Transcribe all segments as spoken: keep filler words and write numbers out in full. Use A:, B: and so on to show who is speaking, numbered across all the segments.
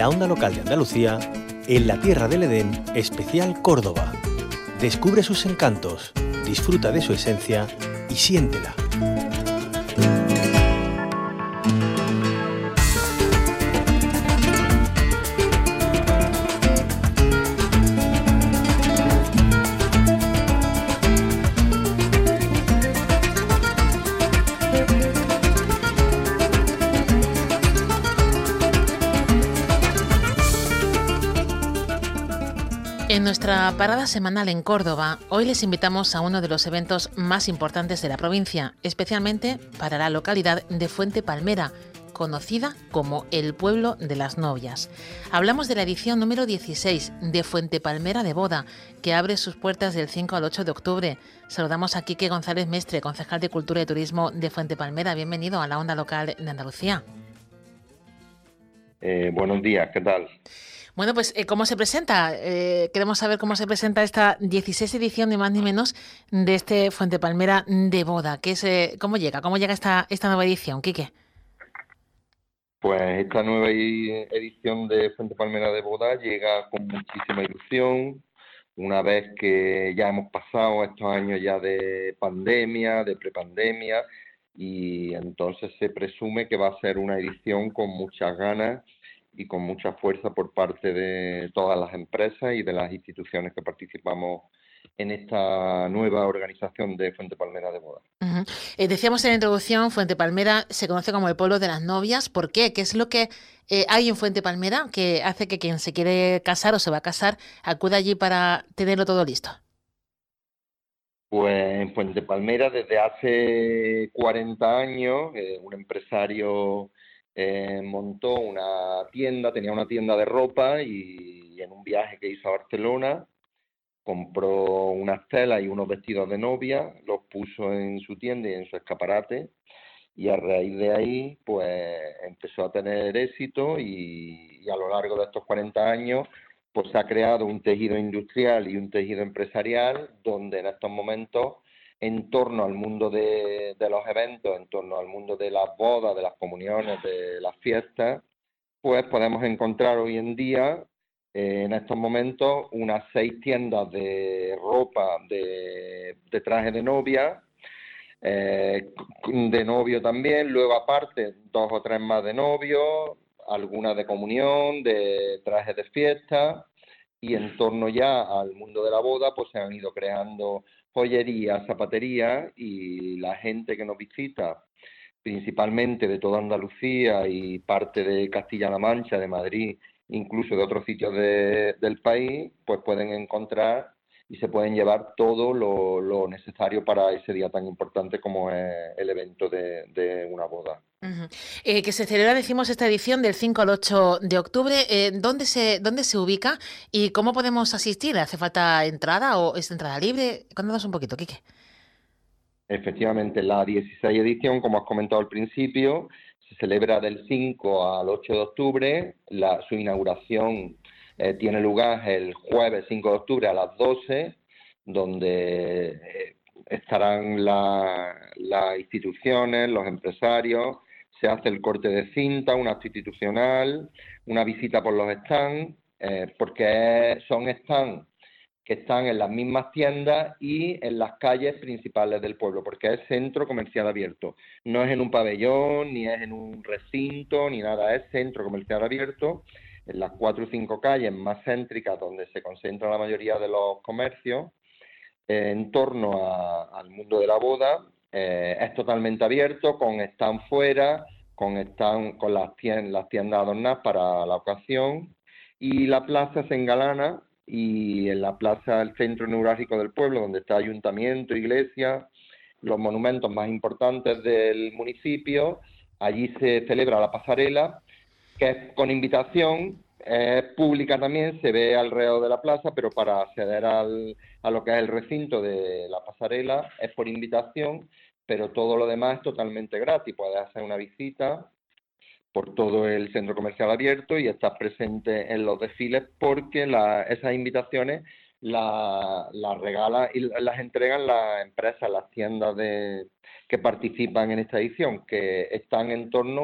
A: la onda local de Andalucía, en la Tierra del Edén, especial Córdoba. Descubre sus encantos, disfruta de su esencia y siéntela.
B: En nuestra parada semanal en Córdoba, hoy les invitamos a uno de los eventos más importantes de la provincia, especialmente para la localidad de Fuente Palmera, conocida como el Pueblo de las Novias. Hablamos de la edición número dieciséis de Fuente Palmera de Boda, que abre sus puertas del cinco al ocho de octubre. Saludamos a Quique González Mestre, concejal de Cultura y Turismo de Fuente Palmera. Bienvenido a la onda local de Andalucía.
C: Eh, buenos días, ¿qué tal?
B: Bueno, pues, eh, ¿cómo se presenta? Eh, queremos saber cómo se presenta esta dieciséis edición, ni más ni menos, de este Fuente Palmera de Boda. ¿Qué es, eh, ¿Cómo llega? ¿Cómo llega esta, esta nueva edición, Quique?
C: Pues esta nueva edición de Fuente Palmera de Boda llega con muchísima ilusión, una vez que ya hemos pasado estos años ya de pandemia, de prepandemia, y entonces se presume que va a ser una edición con muchas ganas y con mucha fuerza por parte de todas las empresas y de las instituciones que participamos en esta nueva organización de Fuente Palmera de Boda.
B: Uh-huh. Eh, decíamos en la introducción, Fuente Palmera se conoce como el pueblo de las novias. ¿Por qué? ¿Qué es lo que eh, hay en Fuente Palmera que hace que quien se quiere casar o se va a casar acuda allí para tenerlo todo listo?
C: Pues en Fuente Palmera desde hace cuarenta años eh, un empresario eh, montó una tienda, tenía una tienda de ropa y, y en un viaje que hizo a Barcelona compró unas telas y unos vestidos de novia, los puso en su tienda y en su escaparate y a raíz de ahí pues empezó a tener éxito y, y a lo largo de estos cuarenta años pues se ha creado un tejido industrial y un tejido empresarial donde en estos momentos, en torno al mundo de, de los eventos, en torno al mundo de las bodas, de las comuniones, de las fiestas, pues podemos encontrar hoy en día, eh, en estos momentos, unas seis tiendas de ropa, de, de traje de novia, eh, de novio también, luego aparte dos o tres más de novio, algunas de comunión, de trajes de fiesta, y en torno ya al mundo de la boda pues se han ido creando joyerías, zapaterías, y la gente que nos visita, principalmente de toda Andalucía y parte de Castilla-La Mancha, de Madrid, incluso de otros sitios de, del país, pues pueden encontrar y se pueden llevar todo lo, lo necesario para ese día tan importante como es el evento de, de una boda.
B: Uh-huh. Eh, que se celebra, decimos, esta edición del cinco al ocho de octubre. Eh, ¿dónde se, dónde se ubica y cómo podemos asistir? ¿Hace falta entrada o es entrada libre? Cuéntanos un poquito, Quique.
C: Efectivamente, la dieciséis edición, como has comentado al principio, se celebra del cinco al ocho de octubre. La, su inauguración eh, tiene lugar el jueves cinco de octubre a las doce, donde eh, estarán la, las instituciones, los empresarios, se hace el corte de cinta, un acto institucional, una visita por los stands, eh, porque son stands que están en las mismas tiendas y en las calles principales del pueblo, porque es centro comercial abierto. No es en un pabellón, ni es en un recinto, ni nada, es centro comercial abierto, en las cuatro o cinco calles más céntricas donde se concentra la mayoría de los comercios, eh, en torno a, al mundo de la boda. Eh, es totalmente abierto, con stand fuera, con, stand, con las, tiendas, las tiendas adornadas para la ocasión, y la plaza se engalana, y en la plaza, el centro neurálgico del pueblo, donde está ayuntamiento, iglesia, los monumentos más importantes del municipio, allí se celebra la pasarela, que es con invitación, es pública también, se ve alrededor de la plaza, pero para acceder al, a lo que es el recinto de la pasarela es por invitación, pero todo lo demás es totalmente gratis. Puedes hacer una visita por todo el centro comercial abierto y estás presente en los desfiles, porque la, esas invitaciones las la regalan y las entregan las empresas, las tiendas de, que participan en esta edición, que están en torno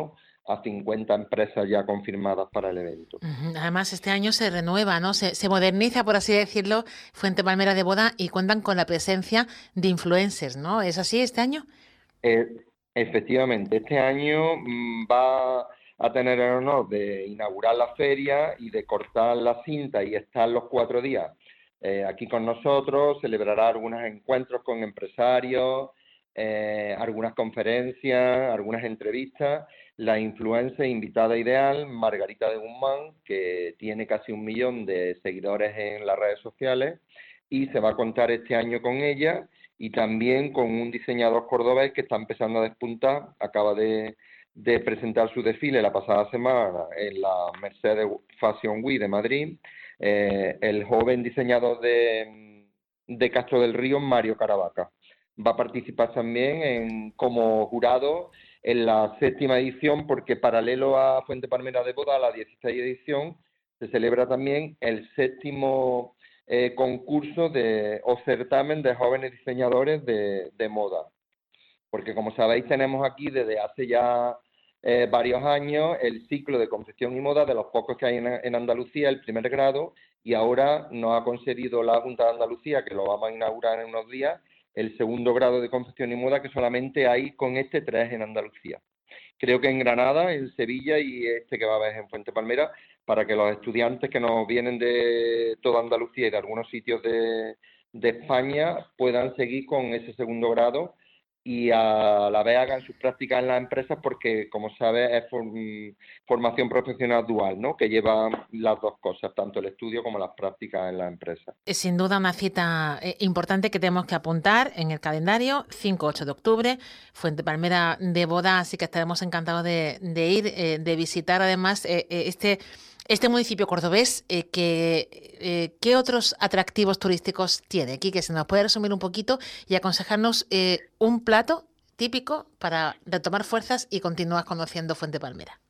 C: a cincuenta empresas ya confirmadas para el evento.
B: Ujú. Además, este año se renueva, ¿no? Se, se moderniza, por así decirlo, Fuente Palmera de Boda y cuentan con la presencia de influencers, ¿no? ¿Es así este año?
C: Eh, efectivamente, este año mm, va a tener el honor de inaugurar la feria y de cortar la cinta y estar los cuatro días eh, aquí con nosotros, celebrará algunos encuentros con empresarios, eh, algunas conferencias, algunas entrevistas. La influencer invitada ideal, Margarita de Guzmán, que tiene casi un millón de seguidores en las redes sociales, y se va a contar este año con ella y también con un diseñador cordobés que está empezando a despuntar. Acaba de, de presentar su desfile la pasada semana en la Mercedes Fashion Week de Madrid. Eh, el joven diseñador de, de Castro del Río, Mario Caravaca. Va a participar también en, como jurado en la séptima edición, porque paralelo a Fuente Palmera de Boda, la dieciséis edición, se celebra también el séptimo eh, concurso de, o certamen de jóvenes diseñadores de, de moda. Porque como sabéis, tenemos aquí desde hace ya eh, varios años el ciclo de confección y moda, de los pocos que hay en, en Andalucía, el primer grado, y ahora nos ha concedido la Junta de Andalucía, que lo vamos a inaugurar en unos días, el segundo grado de confección y moda, que solamente hay con este tres en Andalucía. Creo que en Granada, en Sevilla y este que va a haber en Fuente Palmera, para que los estudiantes que nos vienen de toda Andalucía y de algunos sitios de, de España puedan seguir con ese segundo grado y a la vez hagan sus prácticas en las empresas, porque, como sabes, es for, formación profesional dual, ¿no? Que lleva las dos cosas, tanto el estudio como las prácticas en las empresas.
B: Es sin duda una cita eh, importante que tenemos que apuntar en el calendario, cinco ocho de octubre, Fuente Palmera de Boda, así que estaremos encantados de, de ir, eh, de visitar además eh, este, este municipio cordobés. Eh, que, eh, ¿Qué otros atractivos turísticos tiene? Quique, ¿se nos puede resumir un poquito y aconsejarnos eh, un plato típico para retomar fuerzas y continuar conociendo Fuente Palmera?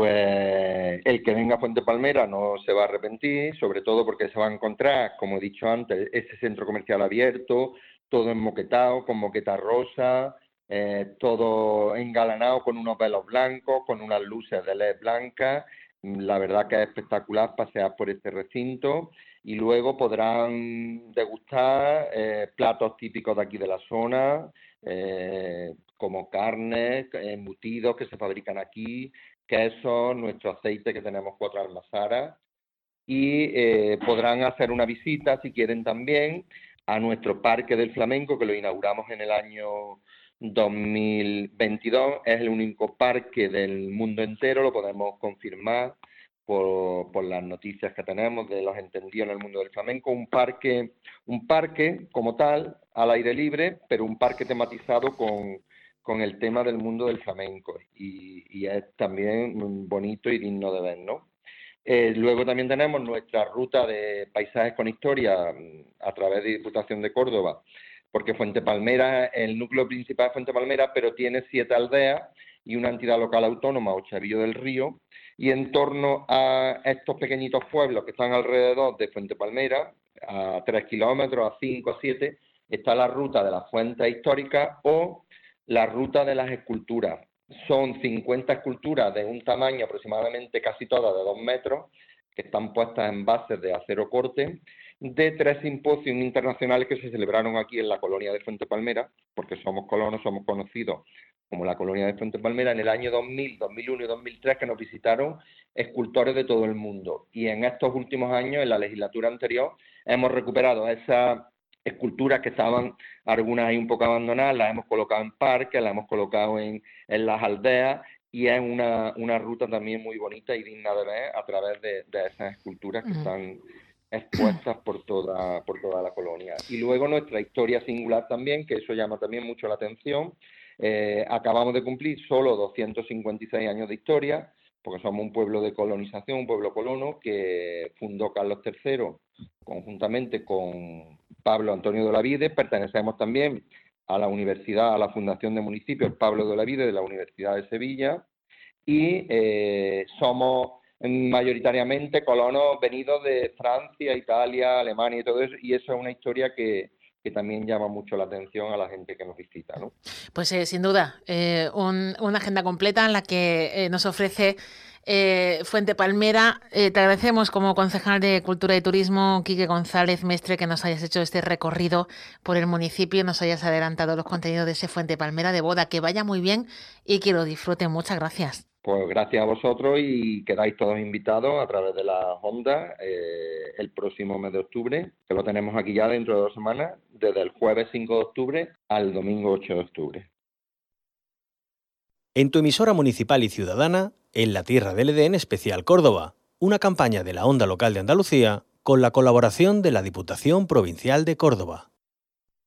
C: Pues el que venga a Fuente Palmera no se va a arrepentir, sobre todo porque se va a encontrar, como he dicho antes, ese centro comercial abierto, todo enmoquetado, con moqueta rosa, eh, todo engalanado con unos velos blancos, con unas luces de L E D blancas. La verdad que es espectacular pasear por este recinto, y luego podrán degustar eh, platos típicos de aquí de la zona, eh, como carnes, embutidos que se fabrican aquí, quesos, nuestro aceite, que tenemos cuatro almazaras, y eh, podrán hacer una visita, si quieren, también a nuestro Parque del Flamenco, que lo inauguramos en el año dos mil veintidós. Es el único parque del mundo entero, lo podemos confirmar por, por las noticias que tenemos de los entendidos en el mundo del flamenco. Un parque, un parque como tal, al aire libre, pero un parque tematizado con con el tema del mundo del flamenco, y, y es también bonito y digno de ver, ¿no? Eh, luego también tenemos nuestra ruta de paisajes con historia a través de Diputación de Córdoba, porque Fuente Palmera es el núcleo principal de Fuente Palmera, pero tiene siete aldeas y una entidad local autónoma, Ochavillo del Río, y en torno a estos pequeñitos pueblos que están alrededor de Fuente Palmera, a tres kilómetros, a cinco, a siete, está la ruta de las fuentes históricas o la ruta de las esculturas. Son cincuenta esculturas de un tamaño aproximadamente casi todas de dos metros, que están puestas en bases de acero corte, de tres simposios internacionales que se celebraron aquí en la colonia de Fuente Palmera, porque somos colonos, somos conocidos como la colonia de Fuente Palmera, en el año dos mil, dos mil uno y dos mil tres, que nos visitaron escultores de todo el mundo. Y en estos últimos años, en la legislatura anterior, hemos recuperado esa esculturas que estaban algunas ahí un poco abandonadas, las hemos colocado en parques, las hemos colocado en, en las aldeas, y es una, una ruta también muy bonita y digna de ver a través de, de esas esculturas que están expuestas por toda, por toda la colonia. Y luego nuestra historia singular también, que eso llama también mucho la atención. Eh, acabamos de cumplir solo doscientos cincuenta y seis años de historia, porque somos un pueblo de colonización, un pueblo colono que fundó Carlos tercero conjuntamente con Pablo Antonio de Olavide. Pertenecemos también a la universidad, a la Fundación de Municipios Pablo de Olavide de la Universidad de Sevilla, y eh, somos mayoritariamente colonos venidos de Francia, Italia, Alemania y todo eso, y eso es una historia que, que también llama mucho la atención a la gente que nos visita, ¿no?
B: Pues eh, sin duda, eh, un, una agenda completa en la que eh, nos ofrece eh, Fuente Palmera. Eh, te agradecemos como concejal de Cultura y Turismo, Quique González Mestre, que nos hayas hecho este recorrido por el municipio, nos hayas adelantado los contenidos de ese Fuente Palmera de boda. Que vaya muy bien y que lo disfruten. Muchas gracias.
C: Pues gracias a vosotros y quedáis todos invitados a través de las ondas eh, el próximo mes de octubre, que lo tenemos aquí ya dentro de dos semanas, desde el jueves cinco de octubre al domingo ocho de octubre.
A: En tu emisora municipal y ciudadana, en la Tierra del Edén Especial Córdoba, una campaña de la Onda Local de Andalucía con la colaboración de la Diputación Provincial de Córdoba.